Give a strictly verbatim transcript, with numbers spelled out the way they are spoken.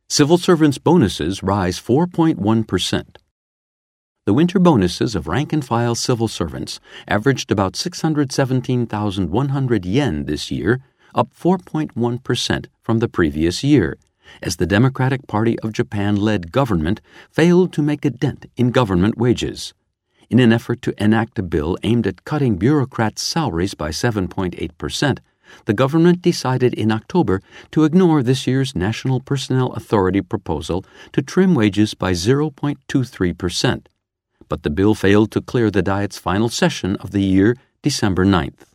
Civil servants' bonuses rise four point one percent. The winter bonuses of rank-and-file civil servants averaged about six hundred seventeen thousand one hundred yen this year, up four point one percent from the previous year, as the Democratic Party of Japan-led government failed to make a dent in government wages. In an effort to enact a bill aimed at cutting bureaucrats' salaries by seven point eight percent, the government decided in October to ignore this year's National Personnel Authority proposal to trim wages by zero point two three percent. But the bill failed to clear the Diet's final session of the year, December ninth.